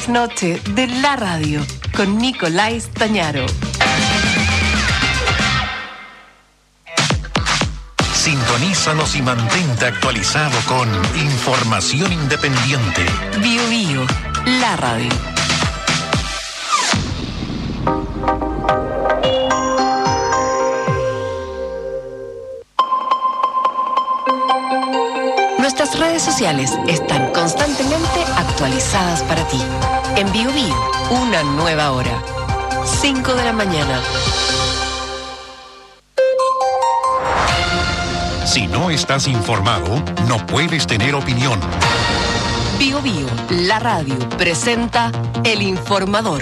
trasnoche de la radio con Nicolás Tañaro. Sintonízanos y mantente actualizado con información independiente. Bio Bio, la radio. Nuestras redes sociales están constantemente actualizadas para ti. En Bio Bio, una nueva hora. 5 de la mañana. Si no estás informado, no puedes tener opinión. Bio Bio, la radio, presenta El Informador.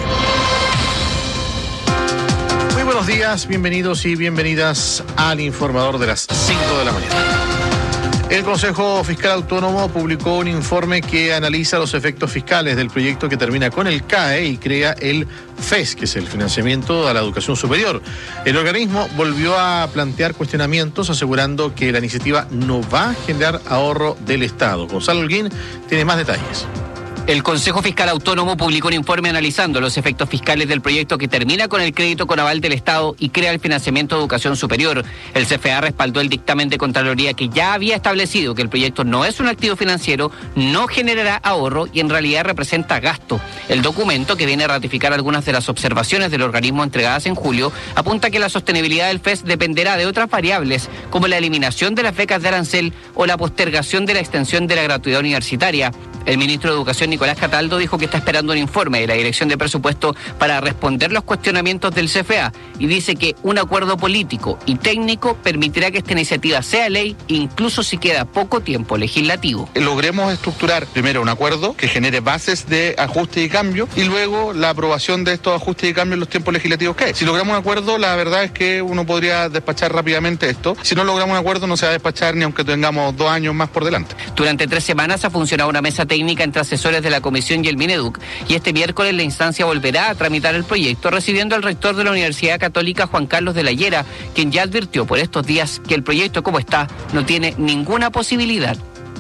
Muy buenos días, bienvenidos y bienvenidas al Informador de las 5 de la mañana. El Consejo Fiscal Autónomo publicó un informe que analiza los efectos fiscales del proyecto que termina con el CAE y crea el FES, que es el financiamiento a la educación superior. El organismo volvió a plantear cuestionamientos asegurando que la iniciativa no va a generar ahorro del Estado. Gonzalo Holguín tiene más detalles. El Consejo Fiscal Autónomo publicó un informe analizando los efectos fiscales del proyecto que termina con el crédito con aval del Estado y crea el financiamiento de educación superior. El CFA respaldó el dictamen de Contraloría que ya había establecido que el proyecto no es un activo financiero, no generará ahorro y en realidad representa gasto. El documento, que viene a ratificar algunas de las observaciones del organismo entregadas en julio, apunta que la sostenibilidad del FES dependerá de otras variables, como la eliminación de las becas de arancel o la postergación de la extensión de la gratuidad universitaria. El ministro de Educación, Nicolás Cataldo, dijo que está esperando un informe de la Dirección de Presupuesto para responder los cuestionamientos del CFA y dice que un acuerdo político y técnico permitirá que esta iniciativa sea ley, incluso si queda poco tiempo legislativo. Logremos estructurar primero un acuerdo que genere bases de ajuste y cambio y luego la aprobación de estos ajustes y cambios en los tiempos legislativos que hay. Si logramos un acuerdo, la verdad es que uno podría despachar rápidamente esto. Si no logramos un acuerdo, no se va a despachar ni aunque tengamos 2 años más por delante. Durante 3 semanas ha funcionado una mesa técnica entre asesores de la Comisión y el Mineduc, y este miércoles la instancia volverá a tramitar el proyecto, recibiendo al rector de la Universidad Católica, Juan Carlos de la Higuera, quien ya advirtió por estos días que el proyecto como está no tiene ninguna posibilidad.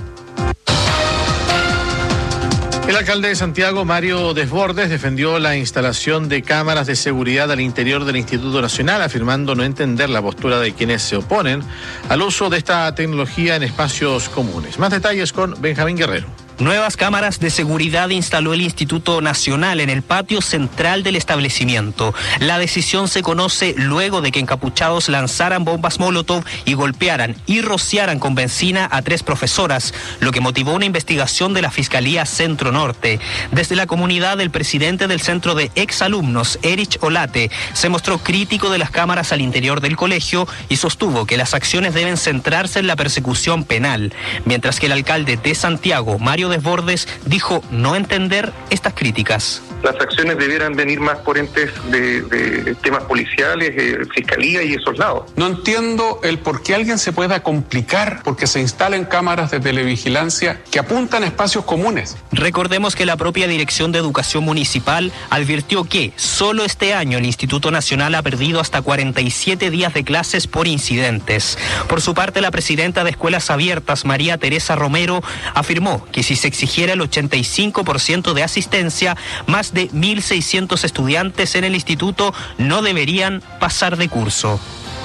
El alcalde de Santiago, Mario Desbordes, defendió la instalación de cámaras de seguridad al interior del Instituto Nacional, afirmando no entender la postura de quienes se oponen al uso de esta tecnología en espacios comunes. Más detalles con Benjamín Guerrero. Nuevas cámaras de seguridad instaló el Instituto Nacional en el patio central del establecimiento. La decisión se conoce luego de que encapuchados lanzaran bombas Molotov y golpearan y rociaran con benzina a 3 profesoras, lo que motivó una investigación de la Fiscalía Centro Norte. Desde la comunidad, el presidente del Centro de Exalumnos, Erich Olate, se mostró crítico de las cámaras al interior del colegio y sostuvo que las acciones deben centrarse en la persecución penal, mientras que el alcalde de Santiago, Mario Desbordes, dijo no entender estas críticas. Las acciones debieran venir más por entes de temas policiales, fiscalía y esos lados. No entiendo el por qué alguien se pueda complicar porque se instalen cámaras de televigilancia que apuntan a espacios comunes. Recordemos que la propia Dirección de Educación Municipal advirtió que solo este año el Instituto Nacional ha perdido hasta 47 días de clases por incidentes. Por su parte, la presidenta de Escuelas Abiertas, María Teresa Romero, afirmó que si se exigiera el 85% de asistencia, más de 1.600 estudiantes en el instituto no deberían pasar de curso.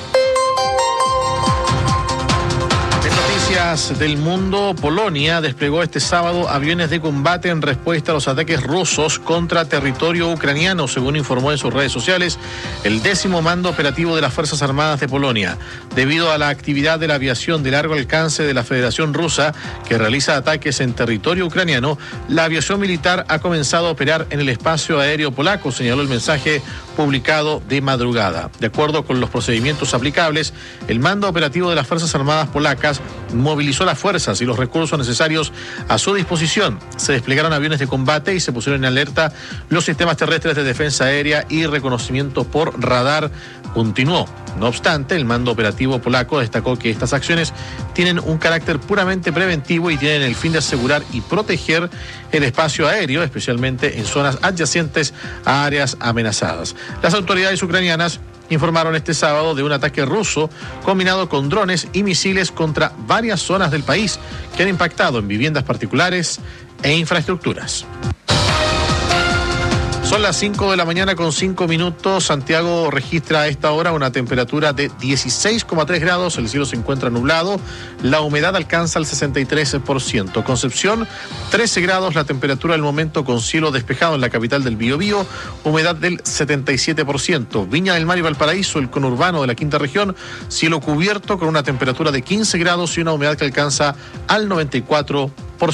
En noticias del mundo, Polonia desplegó este sábado aviones de combate en respuesta a los ataques rusos contra territorio ucraniano, según informó en sus redes sociales el 10º Mando Operativo de las Fuerzas Armadas de Polonia. Debido a la actividad de la aviación de largo alcance de la Federación Rusa, que realiza ataques en territorio ucraniano, la aviación militar ha comenzado a operar en el espacio aéreo polaco, señaló el mensaje publicado de madrugada. De acuerdo con los procedimientos aplicables, el Mando Operativo de las Fuerzas Armadas polacas movilizó las fuerzas y los recursos necesarios a su disposición. Se desplegaron aviones de combate y se pusieron en alerta los sistemas terrestres de defensa aérea y reconocimiento por radar continuó. No obstante, el mando operativo polaco destacó que estas acciones tienen un carácter puramente preventivo y tienen el fin de asegurar y proteger el espacio aéreo, especialmente en zonas adyacentes a áreas amenazadas. Las autoridades ucranianas informaron este sábado de un ataque ruso combinado con drones y misiles contra varias zonas del país que han impactado en viviendas particulares e infraestructuras. Son las 5 de la mañana con 5 minutos. Santiago registra a esta hora una temperatura de 16,3 grados. El cielo se encuentra nublado. La humedad alcanza el 63%. Concepción, 13 grados. La temperatura del momento con cielo despejado en la capital del Biobío. Humedad del 77%. Viña del Mar y Valparaíso, el conurbano de la quinta región. Cielo cubierto con una temperatura de 15 grados y una humedad que alcanza al 94%.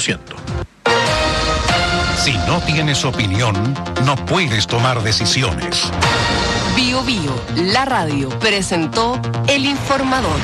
Si no tienes opinión, no puedes tomar decisiones. Biobío, la radio, presentó El Informador.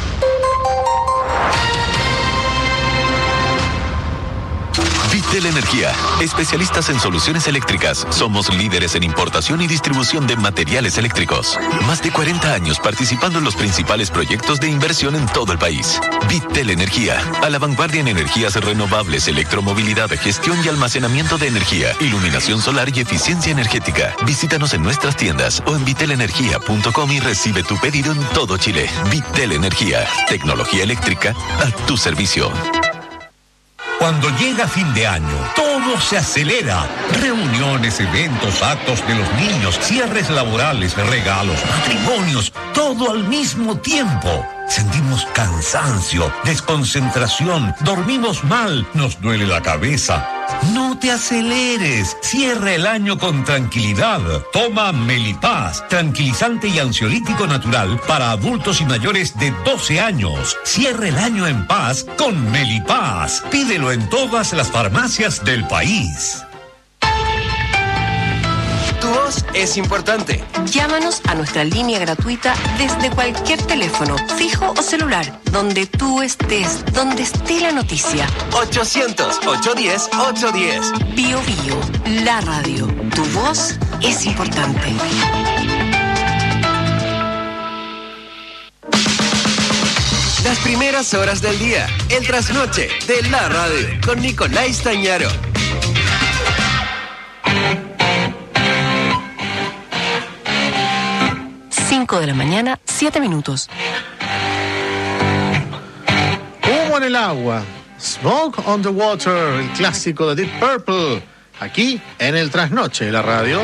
Vitel Energía, especialistas en soluciones eléctricas. Somos líderes en importación y distribución de materiales eléctricos. Más de 40 años participando en los principales proyectos de inversión en todo el país. Vitel Energía, a la vanguardia en energías renovables, electromovilidad, gestión y almacenamiento de energía, iluminación solar y eficiencia energética. Visítanos en nuestras tiendas o en vitelenergia.com y recibe tu pedido en todo Chile. Vitel Energía, tecnología eléctrica a tu servicio. Cuando llega fin de año, todo se acelera. Reuniones, eventos, actos de los niños, cierres laborales, regalos, matrimonios, todo al mismo tiempo. Sentimos cansancio, desconcentración, dormimos mal, nos duele la cabeza. No te aceleres, cierra el año con tranquilidad. Toma Melipaz, tranquilizante y ansiolítico natural para adultos y mayores de 12 años. Cierra el año en paz con Melipaz. Pídelo en todas las farmacias del país. Tu voz es importante. Llámanos a nuestra línea gratuita desde cualquier teléfono, fijo o celular, donde tú estés, donde esté la noticia. 800-810-810. Biobío, la radio. Tu voz es importante. Las primeras horas del día, el trasnoche de la radio, con Nicolás Tañaro. 5 de la mañana, 7 minutos. Humo en el agua. Smoke on the Water, el clásico de Deep Purple. Aquí en el trasnoche de la radio.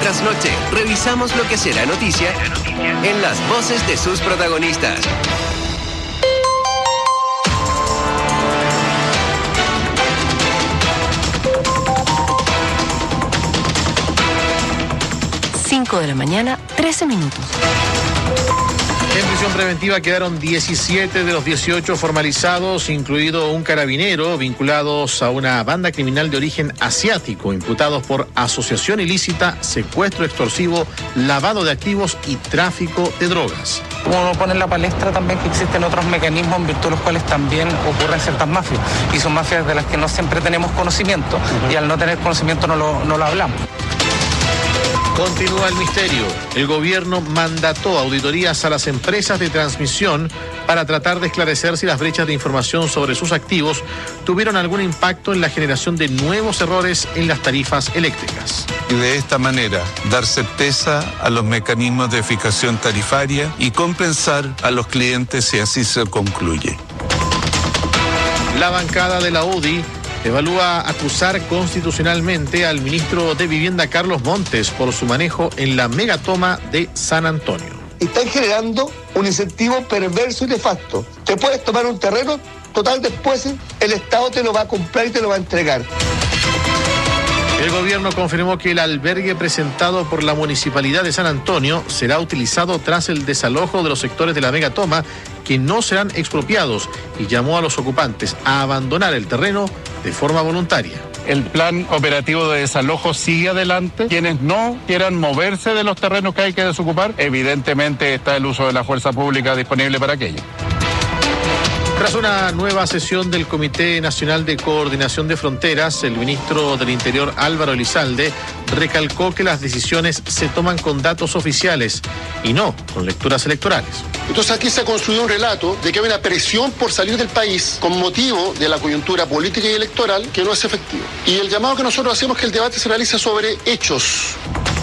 trasnoche revisamos lo que será noticia en las voces de sus protagonistas. De la mañana, 13 minutos. En prisión preventiva quedaron 17 de los 18 formalizados, incluido un carabinero, vinculados a una banda criminal de origen asiático, imputados por asociación ilícita, secuestro extorsivo, lavado de activos y tráfico de drogas. Uno pone en la palestra también que existen otros mecanismos en virtud de los cuales también ocurren ciertas mafias, y son mafias de las que no siempre tenemos conocimiento, y al no tener conocimiento no lo hablamos. Continúa el misterio. El gobierno mandató auditorías a las empresas de transmisión para tratar de esclarecer si las brechas de información sobre sus activos tuvieron algún impacto en la generación de nuevos errores en las tarifas eléctricas. Y de esta manera dar certeza a los mecanismos de fijación tarifaria y compensar a los clientes si así se concluye. La bancada de la UDI evalúa acusar constitucionalmente al ministro de Vivienda Carlos Montes por su manejo en la megatoma de San Antonio. Están generando un incentivo perverso y nefasto. Te puedes tomar un terreno, total después el Estado te lo va a comprar y te lo va a entregar. El gobierno confirmó que el albergue presentado por la Municipalidad de San Antonio será utilizado tras el desalojo de los sectores de la megatoma que no serán expropiados y llamó a los ocupantes a abandonar el terreno de forma voluntaria. El plan operativo de desalojo sigue adelante. Quienes no quieran moverse de los terrenos que hay que desocupar, evidentemente está el uso de la fuerza pública disponible para aquello. Tras una nueva sesión del Comité Nacional de Coordinación de Fronteras, el ministro del Interior Álvaro Elizalde recalcó que las decisiones se toman con datos oficiales y no con lecturas electorales. Entonces aquí se ha construido un relato de que hay una presión por salir del país con motivo de la coyuntura política y electoral que no es efectivo. Y el llamado que nosotros hacemos es que el debate se realice sobre hechos.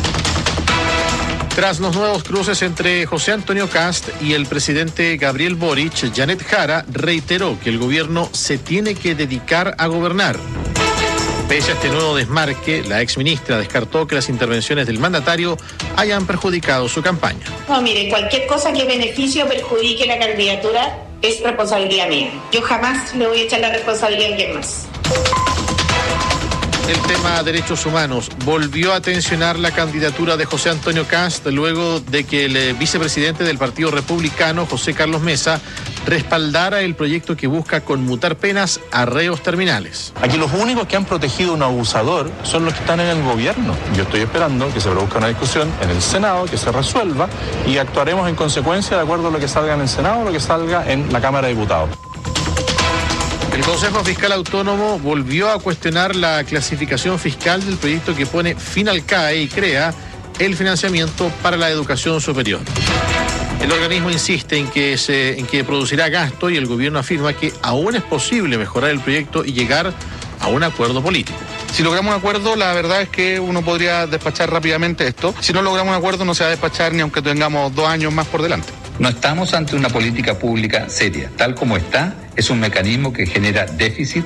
Tras los nuevos cruces entre José Antonio Kast y el presidente Gabriel Boric, Janet Jara reiteró que el gobierno se tiene que dedicar a gobernar. Pese a este nuevo desmarque, la exministra descartó que las intervenciones del mandatario hayan perjudicado su campaña. No, mire, cualquier cosa que beneficie o perjudique la candidatura es responsabilidad mía. Yo jamás le voy a echar la responsabilidad a alguien más. El tema derechos humanos volvió a tensionar la candidatura de José Antonio Kast luego de que el vicepresidente del Partido Republicano, José Carlos Mesa, respaldara el proyecto que busca conmutar penas a reos terminales. Aquí los únicos que han protegido a un abusador son los que están en el gobierno. Yo estoy esperando que se produzca una discusión en el Senado, que se resuelva y actuaremos en consecuencia de acuerdo a lo que salga en el Senado o lo que salga en la Cámara de Diputados. El Consejo Fiscal Autónomo volvió a cuestionar la clasificación fiscal del proyecto que pone fin al CAE y crea el financiamiento para la educación superior. El organismo insiste en que producirá gasto y el gobierno afirma que aún es posible mejorar el proyecto y llegar a un acuerdo político. Si logramos un acuerdo, la verdad es que uno podría despachar rápidamente esto. Si no logramos un acuerdo, no se va a despachar ni aunque tengamos 2 años más por delante. No estamos ante una política pública seria. Tal como está, es un mecanismo que genera déficit.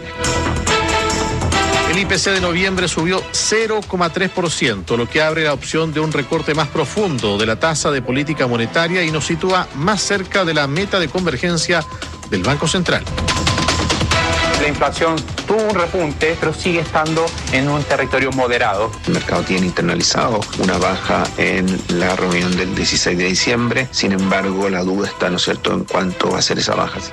El IPC de noviembre subió 0,3%, lo que abre la opción de un recorte más profundo de la tasa de política monetaria y nos sitúa más cerca de la meta de convergencia del Banco Central. La inflación tuvo un repunte, pero sigue estando en un territorio moderado. El mercado tiene internalizado una baja en la reunión del 16 de diciembre. Sin embargo, la duda está, ¿no es cierto?, en cuánto va a ser esa baja.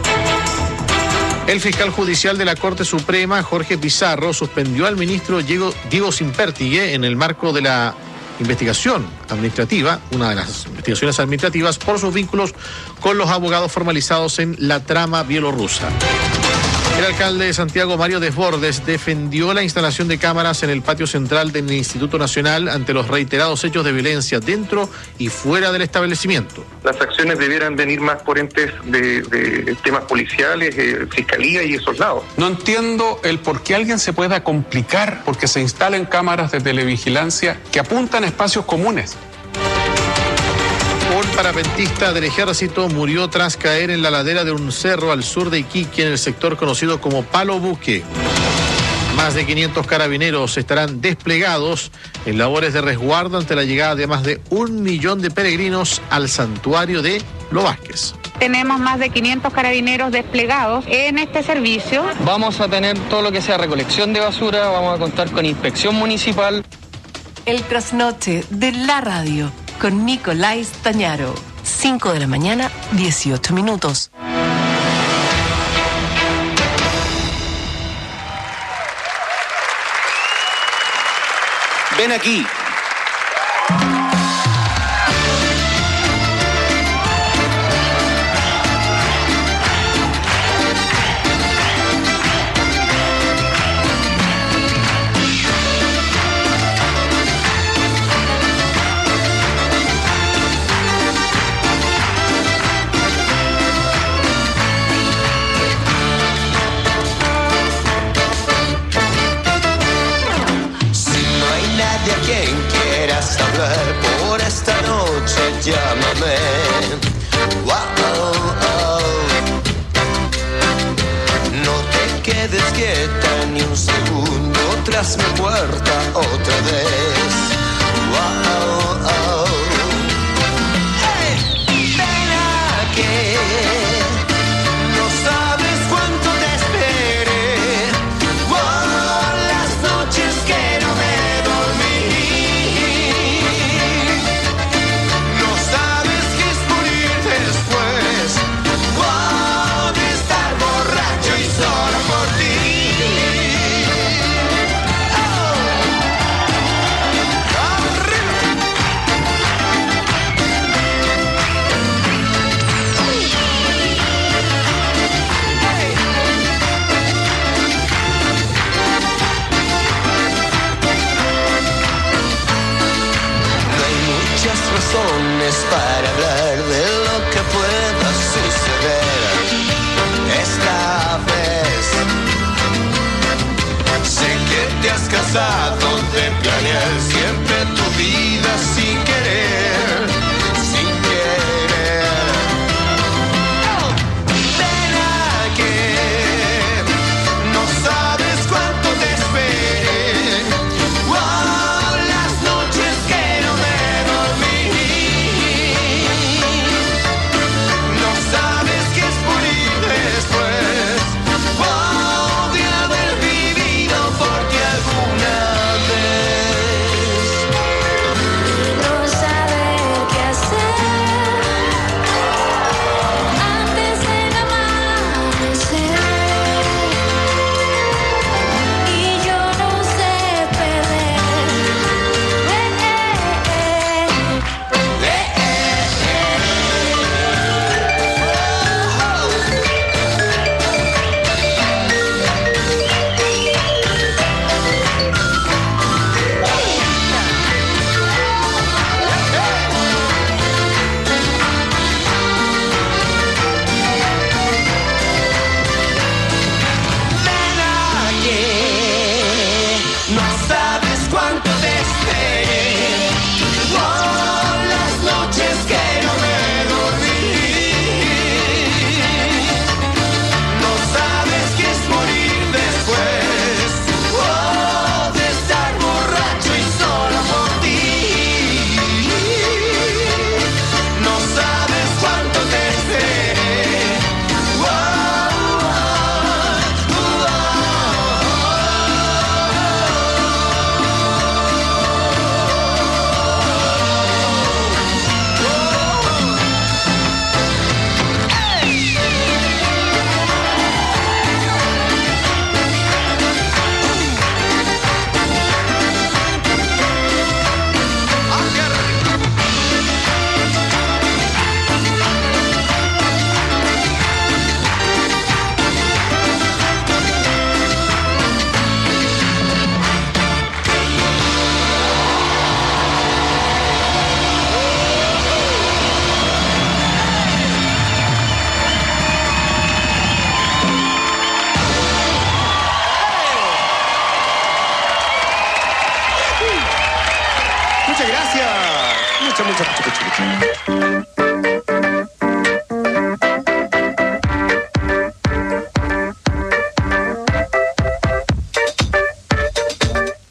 El fiscal judicial de la Corte Suprema, Jorge Pizarro, suspendió al ministro Diego Simpértigue en el marco de la investigación administrativa, una de las investigaciones administrativas, por sus vínculos con los abogados formalizados en la trama bielorrusa. El alcalde de Santiago, Mario Desbordes, defendió la instalación de cámaras en el patio central del Instituto Nacional ante los reiterados hechos de violencia dentro y fuera del establecimiento. Las acciones debieran venir más por entes de temas policiales, fiscalía y esos lados. No entiendo el por qué alguien se pueda complicar porque se instalen cámaras de televigilancia que apuntan a espacios comunes. Un parapentista del ejército murió tras caer en la ladera de un cerro al sur de Iquique, en el sector conocido como Palo Buque. Más de 500 carabineros estarán desplegados en labores de resguardo ante la llegada de más de 1 millón de peregrinos al santuario de Los Vázquez. Tenemos más de 500 carabineros desplegados en este servicio. Vamos a tener todo lo que sea recolección de basura, vamos a contar con inspección municipal. El trasnoche de la radio con Nicolás Tañaro. 5 de la mañana, 18 minutos. Ven aquí. Por esta noche llámame. No te quedes quieta ni un segundo tras mi puerta otra vez. Hey, ven aquí. No sabes cuánto te esperé. Las noches que no me dormí. Para hablar de lo que pueda suceder esta vez. Sé que te has cansado de planear siempre tu vida sin querer, sin querer. Ven aquí, no sabes cuánto te esperé. Las noches que no me dormí.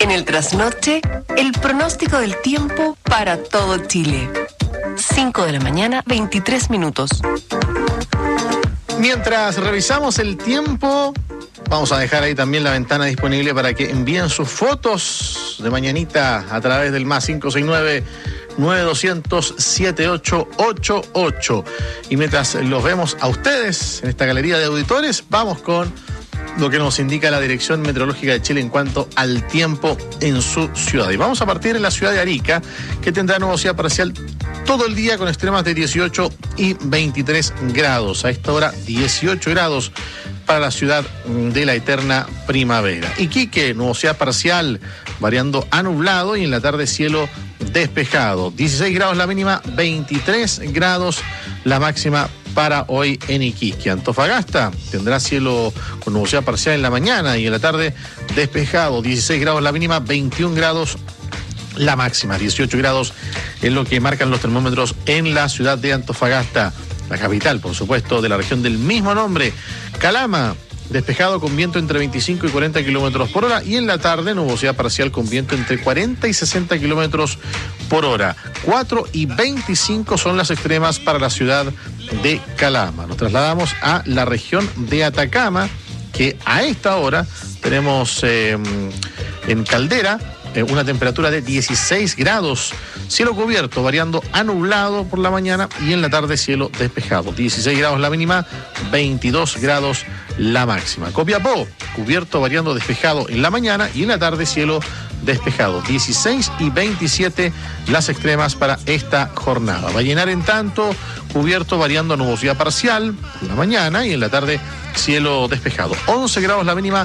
En el trasnoche, el pronóstico del tiempo para todo Chile. 5 de la mañana, 23 minutos. Mientras revisamos el tiempo, vamos a dejar ahí también la ventana disponible para que envíen sus fotos de mañanita a través del +569-9200-7888. Y mientras los vemos a ustedes en esta galería de auditores, vamos con lo que nos indica la Dirección Meteorológica de Chile en cuanto al tiempo en su ciudad. Y vamos a partir en la ciudad de Arica, que tendrá nubosidad parcial todo el día con extremas de 18 y 23 grados. A esta hora 18 grados para la ciudad de la eterna primavera. Iquique, nubosidad parcial variando a nublado y en la tarde cielo despejado. 16 grados la mínima, 23 grados la máxima para hoy en Iquique. Antofagasta tendrá cielo con nubosidad parcial en la mañana y en la tarde despejado. 16 grados la mínima, 21 grados la máxima. 18 grados es lo que marcan los termómetros en la ciudad de Antofagasta, la capital, por supuesto, de la región del mismo nombre. Calama, despejado con viento entre 25 y 40 kilómetros por hora y en la tarde nubosidad parcial con viento entre 40 y 60 kilómetros por hora. 4 y 25 son las extremas para la ciudad de Calama. Nos trasladamos a la región de Atacama, que a esta hora tenemos en Caldera una temperatura de 16 grados, cielo cubierto, variando a nublado por la mañana y en la tarde cielo despejado. 16 grados la mínima, 22 grados la máxima. Copiapó, cubierto, variando despejado en la mañana y en la tarde cielo despejado. 16 y 27 las extremas para esta jornada. Vallenar, en tanto, cubierto, variando a nubosidad parcial en la mañana y en la tarde cielo despejado. 11 grados la mínima,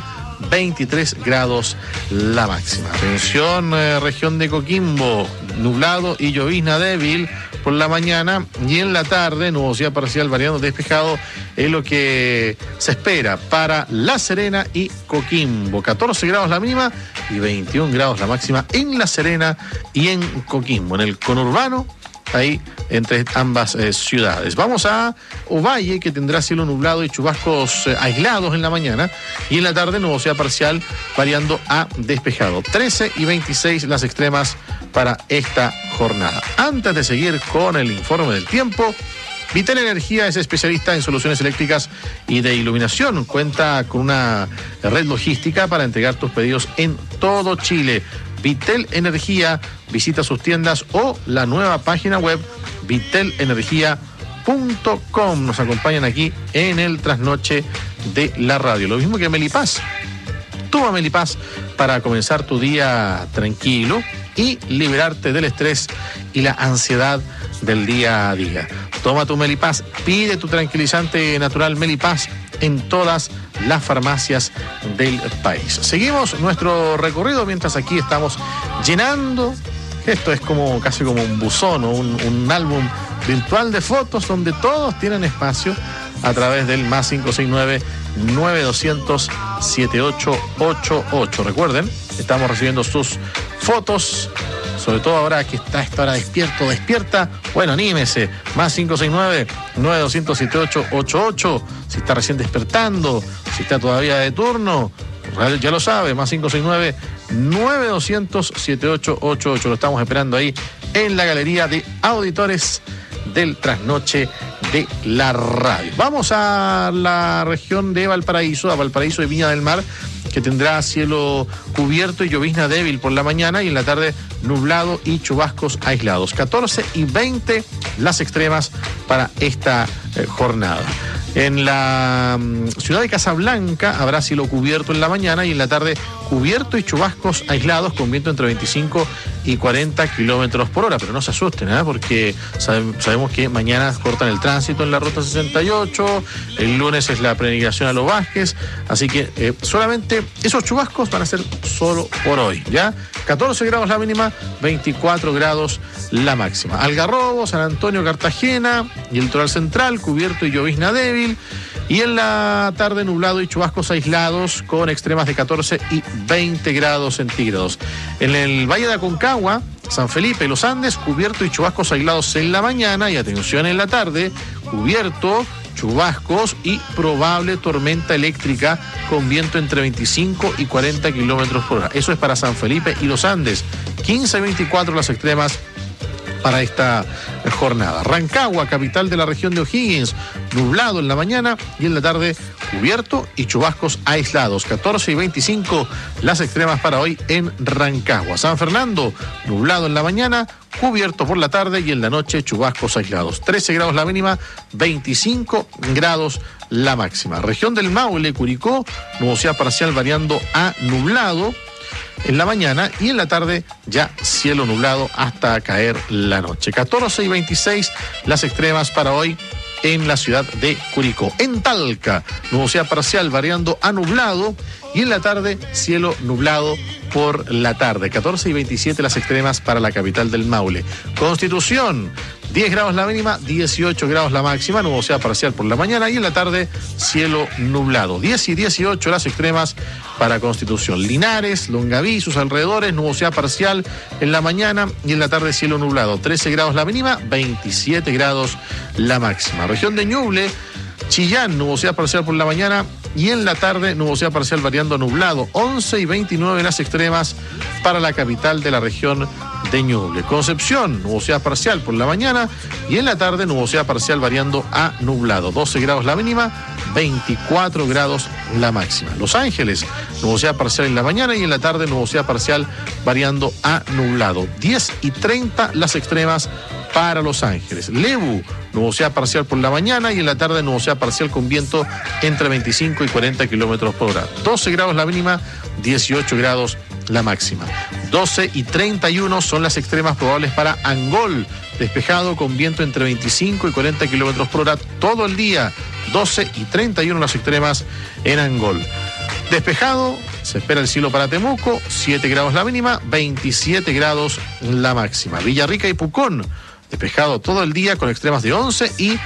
23 grados la máxima. Atención, región de Coquimbo, nublado y llovizna débil por la mañana y en la tarde nubosidad parcial variando despejado es lo que se espera para La Serena y Coquimbo. 14 grados la mínima y 21 grados la máxima en La Serena y en Coquimbo. En el conurbano, ahí entre ambas ciudades. Vamos a Ovalle, que tendrá cielo nublado y chubascos aislados en la mañana y en la tarde nubosidad parcial variando a despejado. 13 y 26 las extremas para esta jornada. Antes de seguir con el informe del tiempo, Vitel Energía es especialista en soluciones eléctricas y de iluminación. Cuenta con una red logística para entregar tus pedidos en todo Chile. Vitel Energía, visita sus tiendas o la nueva página web vitelenergia.com. Nos acompañan aquí en el trasnoche de la radio. Lo mismo que Melipaz. Toma Melipaz para comenzar tu día tranquilo y liberarte del estrés y la ansiedad del día a día. Toma tu Melipaz, pide tu tranquilizante natural Melipaz en todas las farmacias del país. Seguimos nuestro recorrido mientras aquí estamos llenando. Esto es como casi como un buzón o un álbum virtual de fotos donde todos tienen espacio a través del +569-9200-7888. Recuerden, estamos recibiendo sus fotos, sobre todo ahora que está esta hora despierta. Bueno, anímese. +569-9200-7888. Si está recién despertando, si está todavía de turno, ya lo sabe, +569-9200-7888. Lo estamos esperando ahí en la galería de auditores del trasnoche de la radio. Vamos a la región de Valparaíso, a Valparaíso y Viña del Mar, que tendrá cielo cubierto y llovizna débil por la mañana y en la tarde nublado y chubascos aislados. 14 y 20 las extremas para esta jornada. En la ciudad de Casablanca habrá cielo cubierto en la mañana y en la tarde cubierto y chubascos aislados con viento entre 25 y 40 kilómetros por hora. Pero no se asusten, porque sabemos que mañana cortan el tránsito en la ruta 68, el lunes es la peregrinación a Los Vázquez, así que solamente esos chubascos van a ser solo por hoy, ¿ya? 14 grados la mínima, 24 grados la máxima. Algarrobo, San Antonio, Cartagena y el litoral central, cubierto y llovizna débil. Y en la tarde nublado y chubascos aislados con extremas de 14 y 20 grados centígrados. En el Valle de Aconcagua, San Felipe y Los Andes, cubierto y chubascos aislados en la mañana y atención en la tarde, cubierto chubascos y probable tormenta eléctrica con viento entre 25 y 40 kilómetros por hora. Eso es para San Felipe y los Andes. 15 y 24 las extremas para esta jornada. Rancagua, capital de la región de O'Higgins, nublado en la mañana y en la tarde cubierto y chubascos aislados. 14 y 25 las extremas para hoy en Rancagua. San Fernando, nublado en la mañana, cubierto por la tarde y en la noche chubascos aislados. 13 grados la mínima, 25 grados la máxima. Región del Maule, Curicó, nubosidad parcial variando a nublado en la mañana y en la tarde ya cielo nublado hasta caer la noche. 14 y 26 las extremas para hoy en la ciudad de Curicó. En Talca, nubosidad parcial variando a nublado y en la tarde cielo nublado por la tarde. 14 y 27 las extremas para la capital del Maule. Constitución, 10 grados la mínima, 18 grados la máxima, nubosidad parcial por la mañana y en la tarde cielo nublado. 10 y 18 las extremas para Constitución. Linares, Longaví, sus alrededores, nubosidad parcial en la mañana y en la tarde cielo nublado. 13 grados la mínima, 27 grados la máxima. Región de Ñuble, Chillán, nubosidad parcial por la mañana y en la tarde nubosidad parcial variando a nublado. 11 y 29 las extremas para la capital de la región de Ñuble. Concepción, nubosidad parcial por la mañana y en la tarde nubosidad parcial variando a nublado. 12 grados la mínima, 24 grados la máxima. Los Ángeles, nubosidad parcial en la mañana y en la tarde nubosidad parcial variando a nublado. 10 y 30 las extremas para Los Ángeles. Lebu, nubosidad parcial por la mañana y en la tarde nubosidad parcial con viento entre 25 y 40 kilómetros por hora. 12 grados la mínima, 18 grados la máxima. 12 y 31 son las extremas probables para Angol, despejado con viento entre 25 y 40 kilómetros por hora todo el día. 12 y 31 las extremas en Angol. Despejado, se espera el cielo para Temuco, 7 grados la mínima, 27 grados la máxima. Villarrica y Pucón, despejado todo el día con extremas de 11 y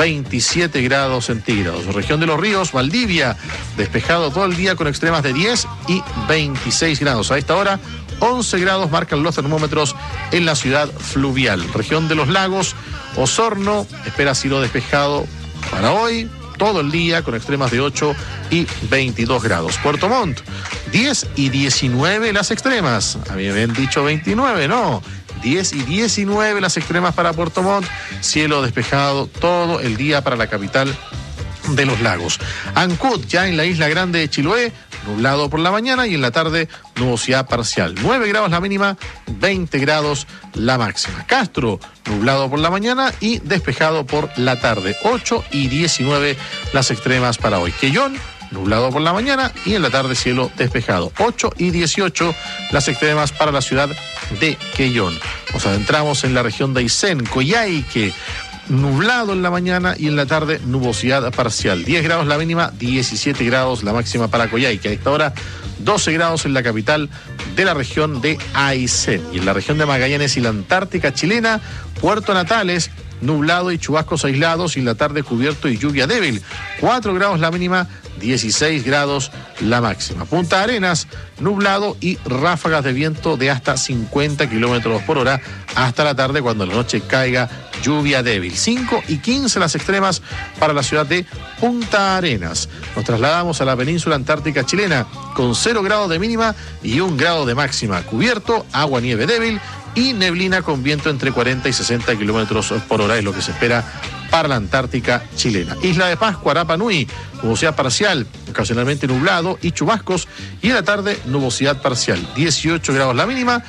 27 grados centígrados. Región de los Ríos, Valdivia, despejado todo el día con extremas de 10 y 26 grados. A esta hora, 11 grados marcan los termómetros en la ciudad fluvial. Región de los Lagos, Osorno, espera cielo despejado para hoy, todo el día con extremas de 8 y 22 grados. Puerto Montt, 10 y 19 las extremas. A mí me habían dicho 29, no. 10 y 19 las extremas para Puerto Montt, cielo despejado todo el día para la capital de los lagos. Ancud, ya en la isla grande de Chiloé, nublado por la mañana y en la tarde nubosidad parcial. 9 grados la mínima, 20 grados la máxima. Castro, nublado por la mañana y despejado por la tarde. 8 y 19 las extremas para hoy. Quellón, nublado por la mañana y en la tarde cielo despejado. 8 y 18 las extremas para la ciudad de Quellón. Nos adentramos en la región de Aysén, Coyhaique, nublado en la mañana y en la tarde nubosidad parcial. 10 grados la mínima, 17 grados la máxima para Coyhaique. A esta hora 12 grados en la capital de la región de Aysén. Y en la región de Magallanes y la Antártica chilena, Puerto Natales, nublado y chubascos aislados y en la tarde cubierto y lluvia débil. 4 grados la mínima, 16 grados la máxima. Punta Arenas, nublado y ráfagas de viento de hasta 50 kilómetros por hora hasta la tarde cuando la noche caiga lluvia débil. 5 y 15 las extremas para la ciudad de Punta Arenas. Nos trasladamos a la península antártica chilena con 0 grados de mínima y 1 grado de máxima. Cubierto, agua nieve débil y neblina con viento entre 40 y 60 kilómetros por hora es lo que se espera para la Antártica chilena. Isla de Pascua, Rapa Nui, nubosidad parcial, ocasionalmente nublado y chubascos y en la tarde nubosidad parcial. 18 grados la mínima,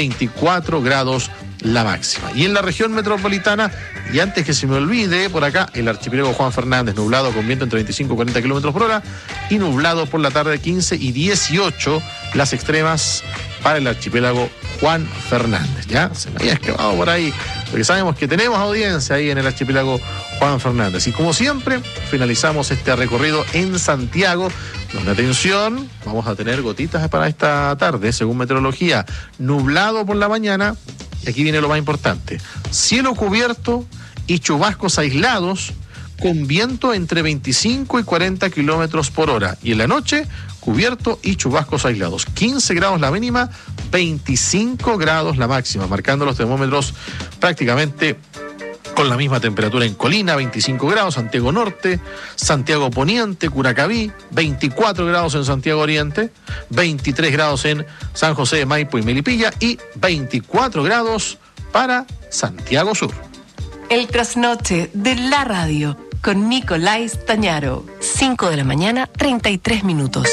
24 grados la máxima. Y en la región metropolitana, y antes que se me olvide, por acá, el archipiélago Juan Fernández, nublado con viento entre 25 y 40 kilómetros por hora y nublado por la tarde 15 y 18 las extremas para el archipiélago Juan Fernández. Ya se me había escapado por ahí, porque sabemos que tenemos audiencia ahí en el archipiélago Juan Fernández. Y como siempre, finalizamos este recorrido en Santiago, donde, atención, vamos a tener gotitas para esta tarde, según meteorología. Nublado por la mañana, y aquí viene lo más importante. Cielo cubierto y chubascos aislados, con viento entre 25 y 40 kilómetros por hora. Y en la noche, cubierto y chubascos aislados. 15 grados la mínima, 25 grados la máxima, marcando los termómetros prácticamente Con la misma temperatura en Colina, 25 grados, Santiago Norte, Santiago Poniente, Curacaví, 24 grados en Santiago Oriente, 23 grados en San José de Maipo y Melipilla y 24 grados para Santiago Sur. El trasnoche de la radio con Nicolás Tañaro. 5 de la mañana, 33 minutos.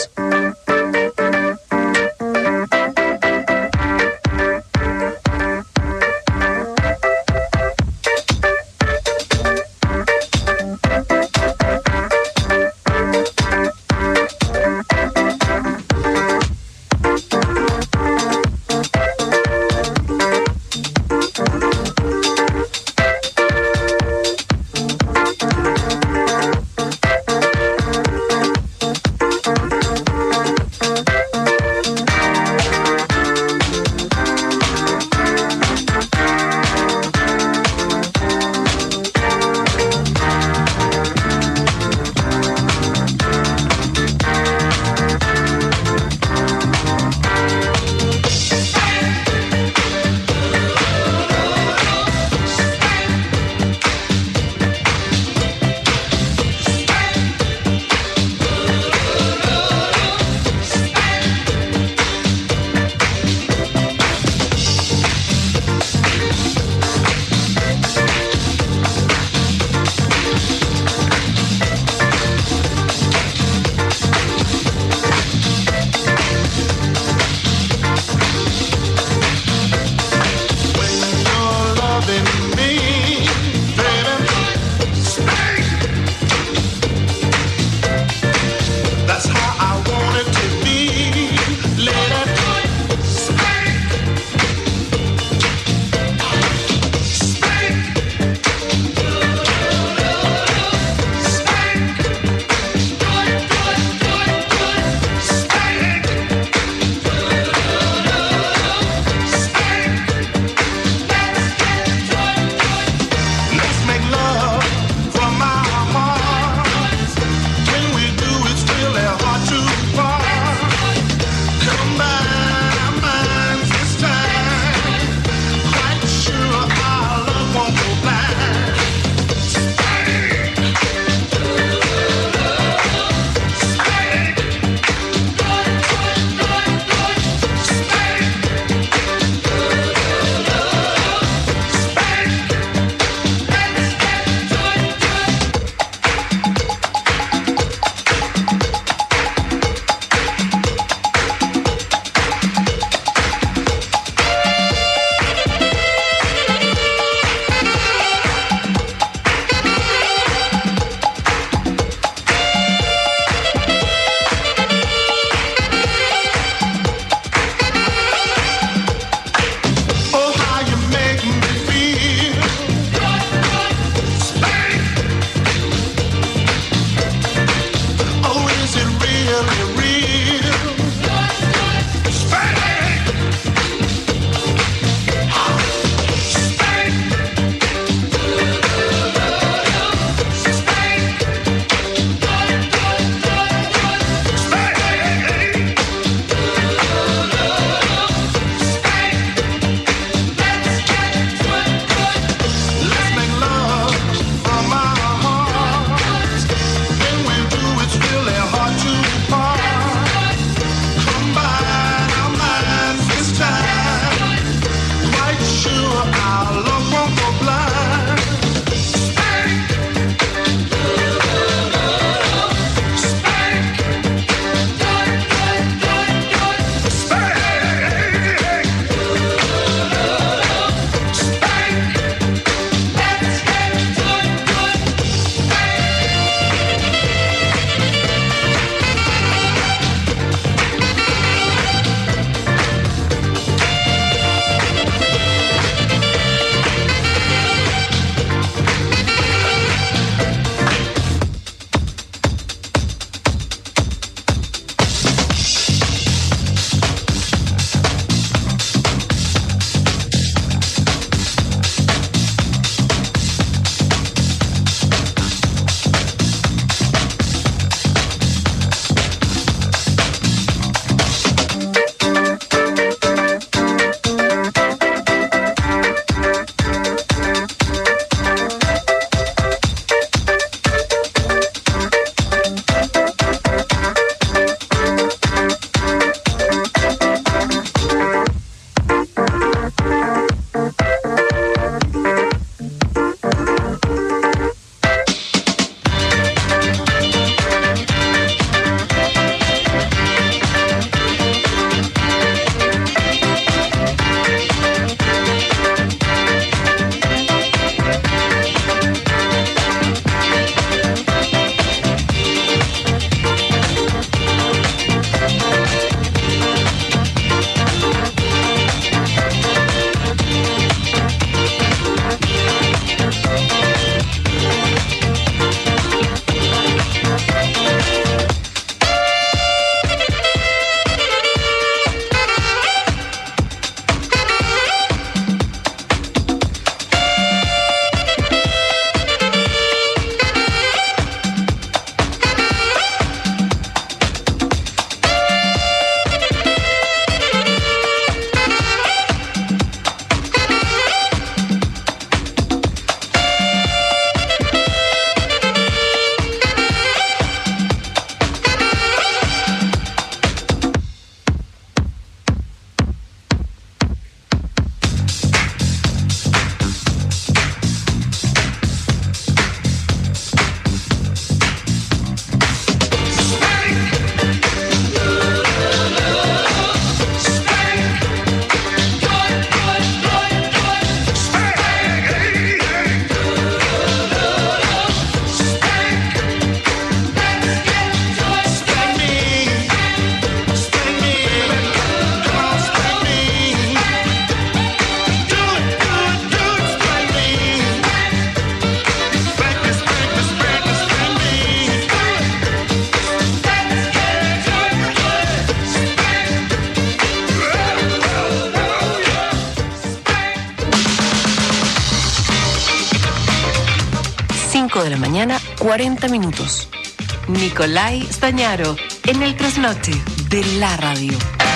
5 de la mañana, 40 minutos. Nicolai Stañaro, en el trasnoche de la radio.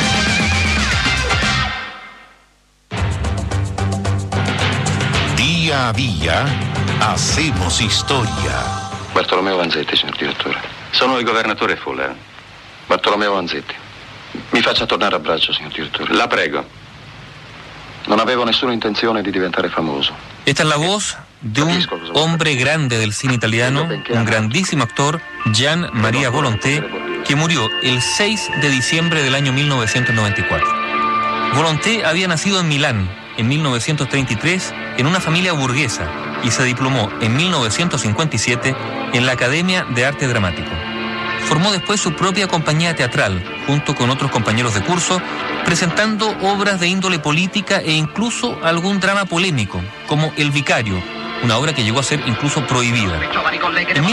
Día a día, hacemos historia. Bartolomeo Vanzetti, signor direttore. Sono il governatore Fuller. Bartolomeo Vanzetti. Mi faccia tornare a braccio, signor direttore. La prego. Non avevo nessuna intenzione di diventare famoso. Esta es la voz de un hombre grande del cine italiano, un grandísimo actor, Gian Maria Volonté, que murió el 6 de diciembre del año 1994. Volonté había nacido en Milán en 1933 en una familia burguesa y se diplomó en 1957 en la Academia de Arte Dramático. Formó después su propia compañía teatral, junto con otros compañeros de curso, presentando obras de índole política e incluso algún drama polémico, como El Vicario, una obra que llegó a ser incluso prohibida. En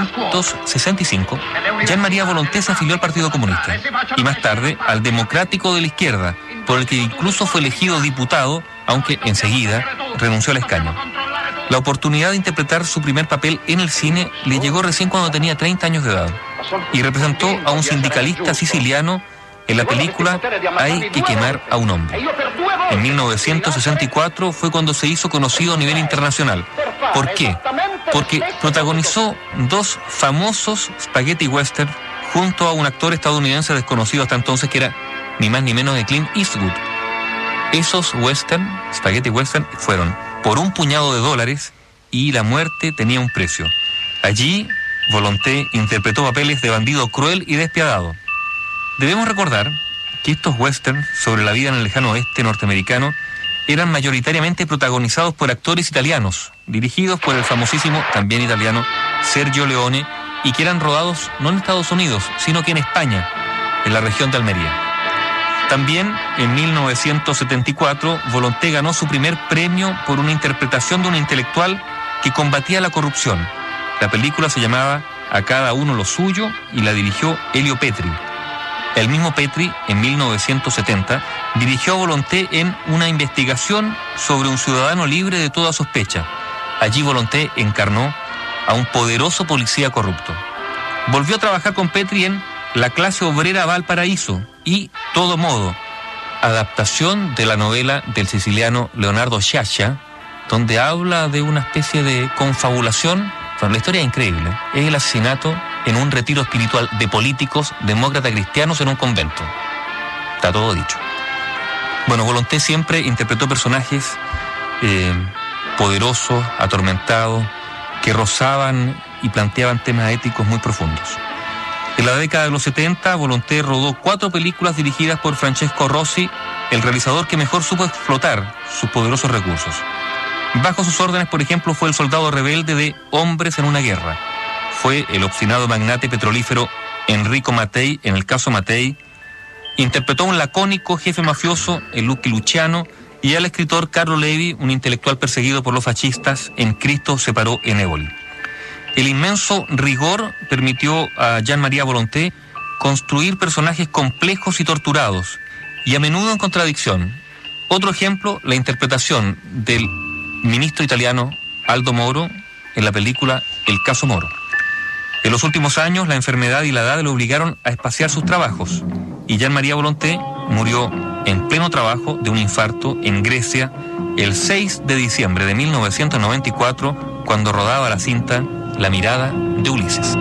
1965, Gian Maria Volonté se afilió al Partido Comunista y más tarde al Democrático de la Izquierda, por el que incluso fue elegido diputado, aunque enseguida renunció al escaño. La oportunidad de interpretar su primer papel en el cine le llegó recién cuando tenía 30 años de edad y representó a un sindicalista siciliano en la película Hay que quemar a un hombre. En 1964 fue cuando se hizo conocido a nivel internacional. ¿Por qué? Porque protagonizó dos famosos spaghetti western junto a un actor estadounidense desconocido hasta entonces que era ni más ni menos de Clint Eastwood. Esos spaghetti western, fueron Por un puñado de dólares y La muerte tenía un precio. Allí, Volonté interpretó papeles de bandido cruel y despiadado. Debemos recordar que estos westerns sobre la vida en el lejano oeste norteamericano eran mayoritariamente protagonizados por actores italianos, dirigidos por el famosísimo, también italiano, Sergio Leone, y que eran rodados no en Estados Unidos, sino que en España, en la región de Almería. También, en 1974, Volonté ganó su primer premio por una interpretación de un intelectual que combatía la corrupción. La película se llamaba A cada uno lo suyo y la dirigió Elio Petri. El mismo Petri, en 1970, dirigió a Volonté en Una investigación sobre un ciudadano libre de toda sospecha. Allí Volonté encarnó a un poderoso policía corrupto. Volvió a trabajar con Petri en La clase obrera va al paraíso y Todo modo, adaptación de la novela del siciliano Leonardo Sciascia, donde habla de una especie de confabulación. Bueno, la historia es increíble. Es el asesinato en un retiro espiritual de políticos demócratas cristianos en un convento. Está todo dicho. Bueno, Volonté siempre interpretó personajes poderosos, atormentados, que rozaban y planteaban temas éticos muy profundos. En la década de los 70, Volonté rodó 4 películas dirigidas por Francesco Rosi, el realizador que mejor supo explotar sus poderosos recursos. Bajo sus órdenes, por ejemplo, fue el soldado rebelde de Hombres en una guerra. Fue el obstinado magnate petrolífero Enrico Mattei, en el caso Mattei. Interpretó a un lacónico jefe mafioso, el Lucky Luciano, y al escritor Carlo Levi, un intelectual perseguido por los fascistas, en Cristo se paró en Éboli. El inmenso rigor permitió a Gian Maria Volonté construir personajes complejos y torturados, y a menudo en contradicción. Otro ejemplo, la interpretación del ministro italiano Aldo Moro en la película El caso Moro. En los últimos años, la enfermedad y la edad le obligaron a espaciar sus trabajos, y Gian Maria Volonté murió en pleno trabajo de un infarto en Grecia el 6 de diciembre de 1994, cuando rodaba la cinta La mirada de Ulises.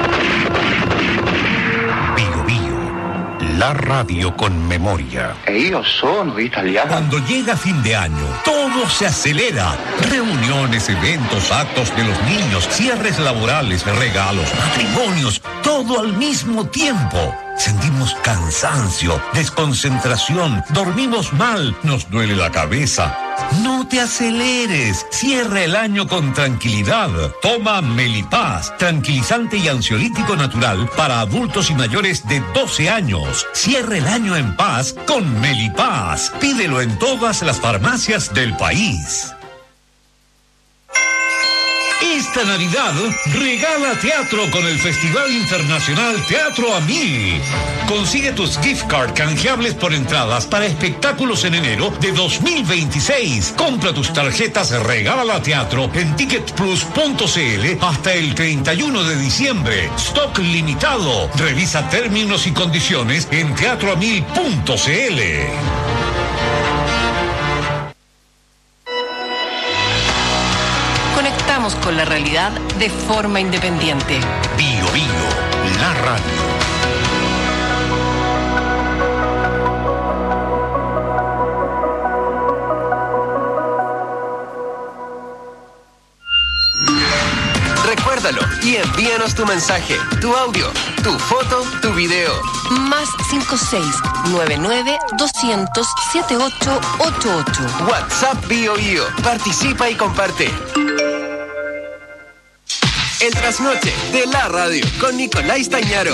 Bio Bio, la radio con memoria. Io sono italiano. Cuando llega fin de año, todo se acelera. Reuniones, eventos, actos de los niños, cierres laborales, regalos, matrimonios, todo al mismo tiempo. Sentimos cansancio, desconcentración, dormimos mal, nos duele la cabeza. No te aceleres, cierra el año con tranquilidad. Toma Melipaz, tranquilizante y ansiolítico natural para adultos y mayores de 12 años. Cierra el año en paz con Melipaz. Pídelo en todas las farmacias del país. Esta Navidad, regala teatro con el Festival Internacional Teatro a 1000. Consigue tus gift card canjeables por entradas para espectáculos en enero de 2026. Compra tus tarjetas Regala Teatro en ticketplus.cl hasta el 31 de diciembre. Stock limitado. Revisa términos y condiciones en teatroamil.cl. Conectamos con la realidad de forma independiente. Bio Bio, la radio. Recuérdalo y envíanos tu mensaje, tu audio, tu foto, tu video. Más 56-99-200-7888. WhatsApp Bio Bio. Participa y comparte. El trasnoche de la radio con Nicolás Tañaro.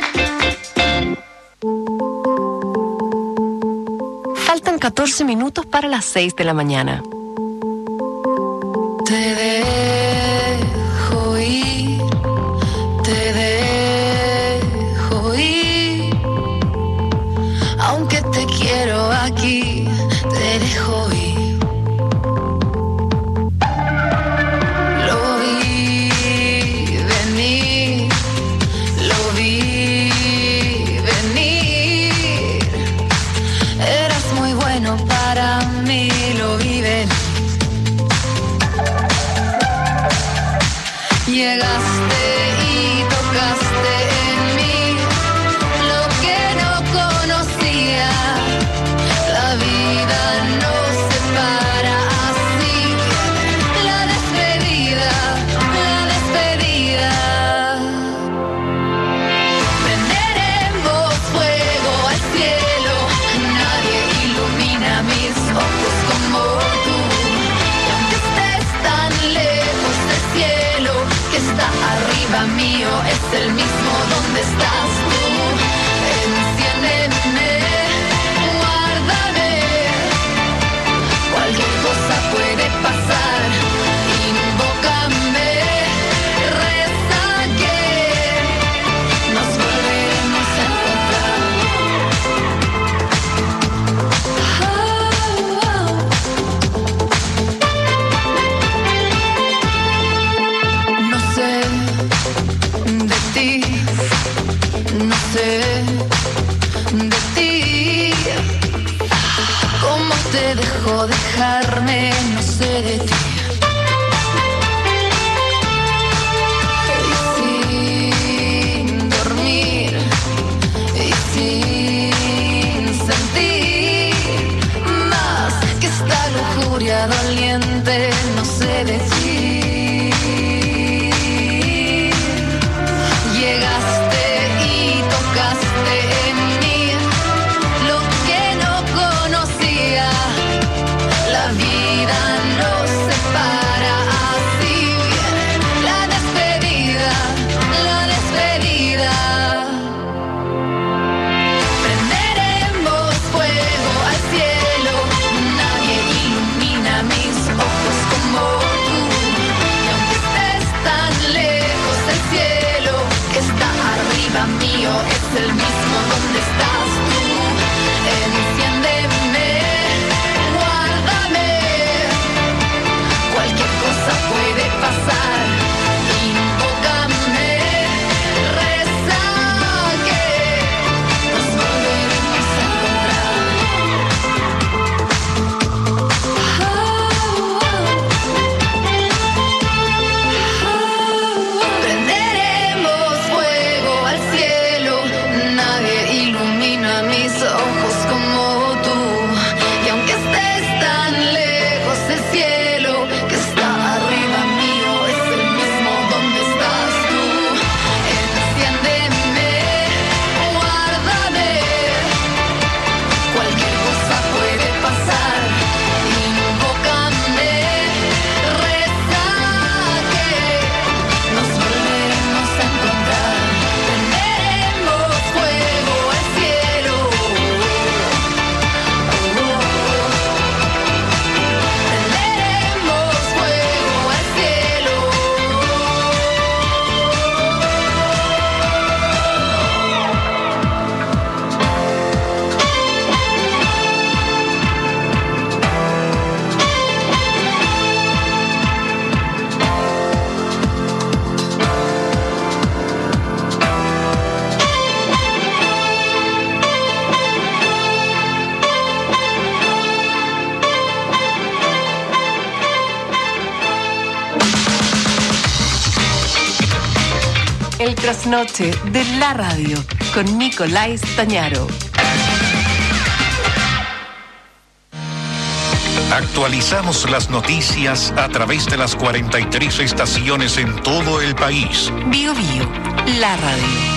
Faltan 14 minutos para las 6 de la mañana. Te dejo ir, te dejo ir. Aunque te quiero aquí, te dejo ir. Lo vi venir, lo vi venir. Eras muy bueno para mí, lo vi venir. Llegaste y tocaste en mí lo que no conocía. La vida nos separa así. La despedida, la despedida. Prenderemos fuego al cielo. Nadie ilumina mis ojos como tú. Y aunque estés tan lejos del cielo, que está arriba mío, es el mismo donde estás tú. Enciéndeme, guárdame. Cualquier cosa puede pasar. Invócame, reza que nos volveremos a encontrar. No sé de ti, no sé de ti. ¿Cómo te dejó dejarme? No sé de ti. Y sin dormir, y sin sentir más que esta lujuria doliente, no sé de ti. Llegaste y tocaste en mí lo que no conocía. La vida nos separa así. Viene la despedida, la despedida. Prenderemos fuego al cielo. Nadie ilumina mis ojos como tú. El trasnoche de la radio con Nicolás Stañaro. Actualizamos las noticias a través de las 43 estaciones en todo el país. Bio Bio, la radio.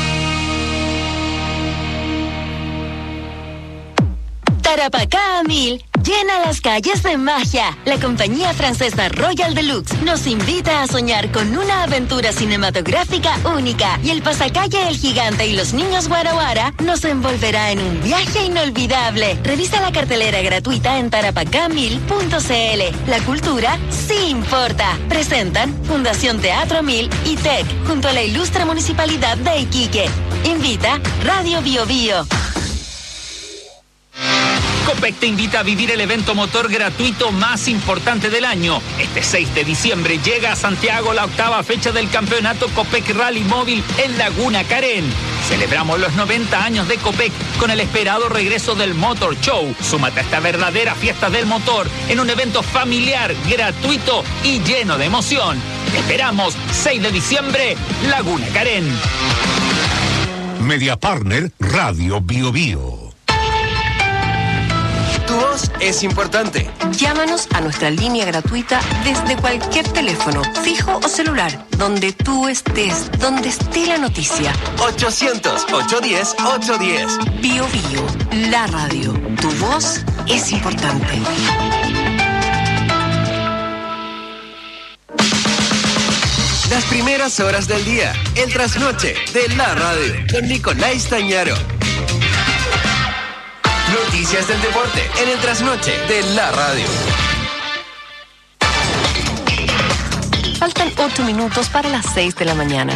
Tarapacá a 1000 llena las calles de magia. La compañía francesa Royal Deluxe nos invita a soñar con una aventura cinematográfica única y el pasacalle El Gigante y los Niños Guaraguara nos envolverá en un viaje inolvidable. Revisa la cartelera gratuita en tarapacá1000.cl. La cultura sí importa. Presentan Fundación Teatro 1000 y TEC junto a la ilustre Municipalidad de Iquique. Invita Radio Bio Bio. Copec te invita a vivir el evento motor gratuito más importante del año. Este 6 de diciembre llega a Santiago la 8ª fecha del campeonato Copec Rally Móvil en Laguna Carén. Celebramos los 90 años de Copec con el esperado regreso del Motor Show. Súmate a esta verdadera fiesta del motor en un evento familiar, gratuito y lleno de emoción. Te esperamos 6 de diciembre, Laguna Carén. Media Partner Radio Bio Bio. Tu voz es importante. Llámanos a nuestra línea gratuita desde cualquier teléfono, fijo o celular, donde tú estés, donde esté la noticia. 800-810-810. Bio Bio, la radio. Tu voz es importante. Las primeras horas del día. El trasnoche de la radio. Con Nicolás Stañaro. Noticias del deporte en el trasnoche de la radio. Faltan 8 minutos para las 6 de la mañana.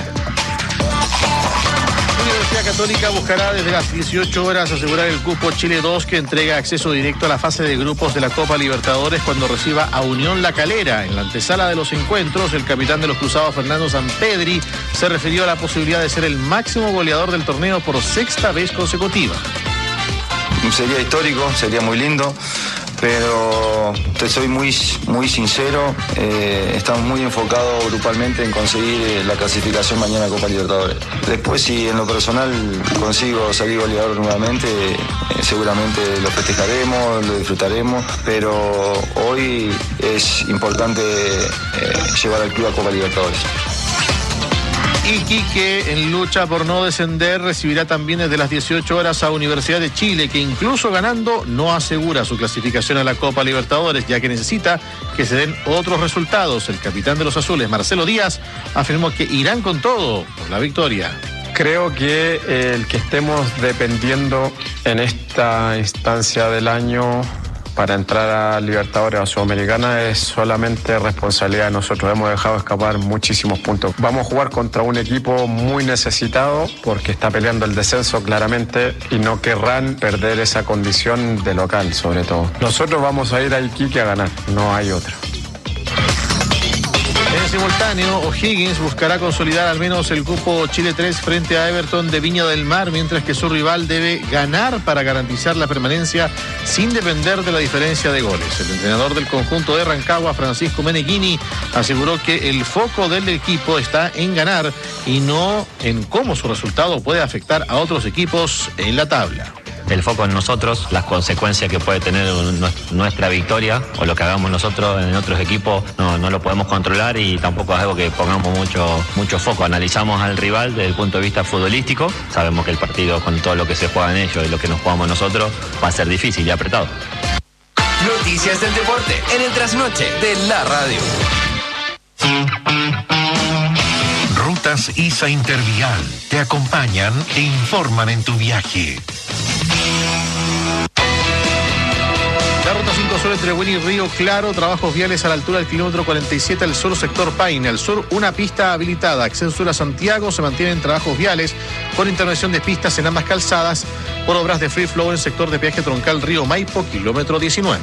La Universidad Católica buscará desde las 18 horas asegurar el cupo Chile 2 que entrega acceso directo a la fase de grupos de la Copa Libertadores cuando reciba a Unión La Calera. En la antesala de los encuentros, el capitán de los Cruzados, Fernando Sampedri, se refirió a la posibilidad de ser el máximo goleador del torneo por 6ª vez consecutiva. Sería histórico, sería muy lindo, pero te soy muy sincero, estamos muy enfocados grupalmente en conseguir la clasificación mañana a Copa Libertadores. Después, si en lo personal consigo salir goleador nuevamente, seguramente lo festejaremos, lo disfrutaremos, pero hoy es importante llevar al club a Copa Libertadores. Iquique, en lucha por no descender, recibirá también desde las 18 horas a Universidad de Chile, que incluso ganando no asegura su clasificación a la Copa Libertadores, ya que necesita que se den otros resultados. El capitán de los azules, Marcelo Díaz, afirmó que irán con todo por la victoria. Creo que el que estemos dependiendo en esta instancia del año para entrar a Libertadores o Sudamericana es solamente responsabilidad de nosotros. Hemos dejado escapar muchísimos puntos. Vamos a jugar contra un equipo muy necesitado porque está peleando el descenso claramente y no querrán perder esa condición de local, sobre todo. Nosotros vamos a ir a Iquique a ganar, no hay otra. En simultáneo, O'Higgins buscará consolidar al menos el cupo Chile 3 frente a Everton de Viña del Mar, mientras que su rival debe ganar para garantizar la permanencia sin depender de la diferencia de goles. El entrenador del conjunto de Rancagua, Francisco Meneghini, aseguró que el foco del equipo está en ganar y no en cómo su resultado puede afectar a otros equipos en la tabla. El foco en nosotros, las consecuencias que puede tener nuestra victoria o lo que hagamos nosotros en otros equipos no lo podemos controlar y tampoco es algo que pongamos mucho foco. Analizamos al rival desde el punto de vista futbolístico, sabemos que el partido con todo lo que se juega en ellos y lo que nos jugamos nosotros va a ser difícil y apretado. Noticias del deporte en el trasnoche de la radio. Rutas ISA Intervial te acompañan e informan en tu viaje. La ruta 5 Sur entre Huila y Río Claro, trabajos viales a la altura del kilómetro 47 al sur, sector Paine. Al sur, una pista habilitada. Acceso sur a Santiago, se mantienen trabajos viales con intervención de pistas en ambas calzadas por obras de free flow en sector de peaje troncal Río Maipo, kilómetro 19.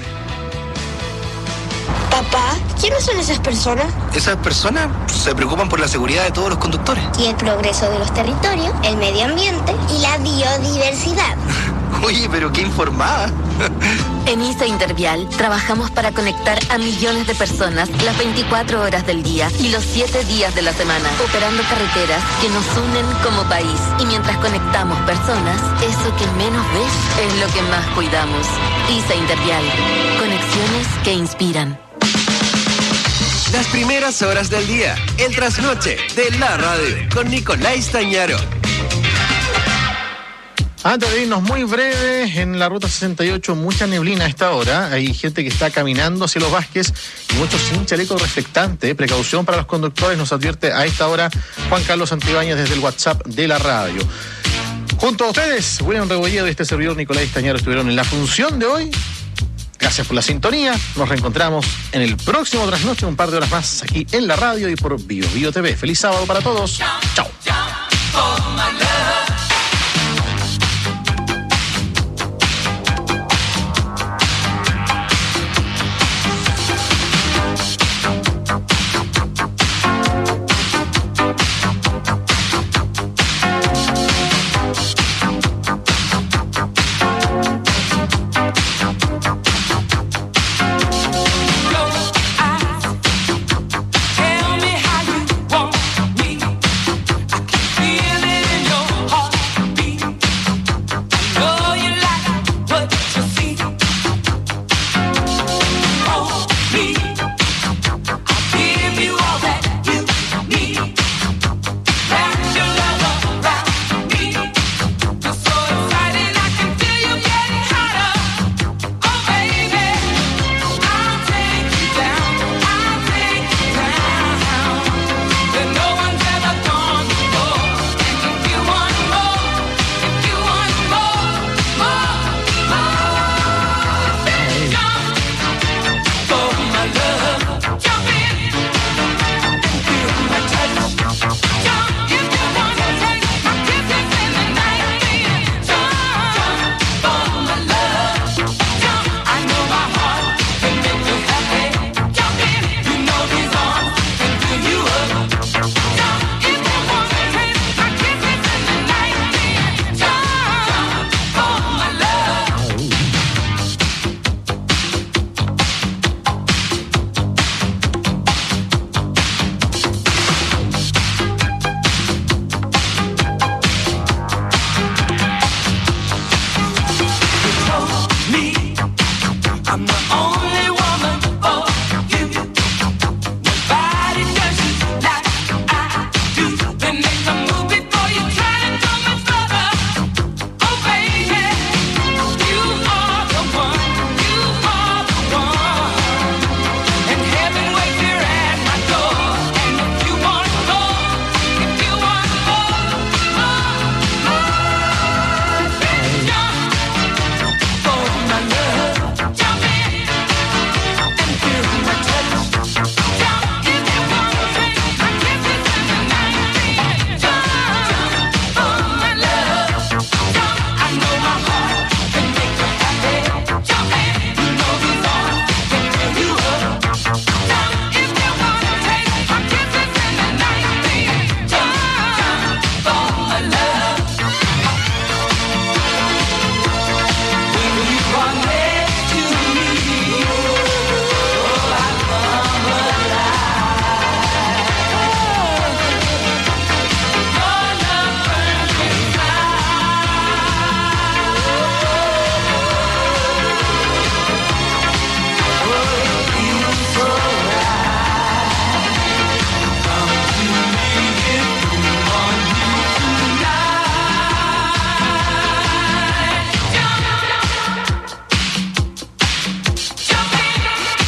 Papá, ¿quiénes son esas personas? Esas personas se preocupan por la seguridad de todos los conductores. Y el progreso de los territorios, el medio ambiente y la biodiversidad. Oye, pero qué informada. En ISA Intervial trabajamos para conectar a millones de personas las 24 horas del día y los 7 días de la semana, operando carreteras que nos unen como país. Y mientras conectamos personas, eso que menos ves es lo que más cuidamos. ISA Intervial. Conexiones que inspiran. Las primeras horas del día, el trasnoche de la radio, con Nicolás Tañaro. Antes de irnos, muy breve, en la ruta 68, mucha neblina a esta hora. Hay gente que está caminando hacia los Vázquez y muchos sin chaleco reflectante. Precaución para los conductores, nos advierte a esta hora Juan Carlos Santibáñez desde el WhatsApp de la radio. Junto a ustedes, William Rebolledo y este servidor Nicolás Tañaro estuvieron en la función de hoy. Gracias por la sintonía. Nos reencontramos en el próximo trasnoche, un par de horas más aquí en la radio y por Bio Bio TV. Feliz sábado para todos. Chao.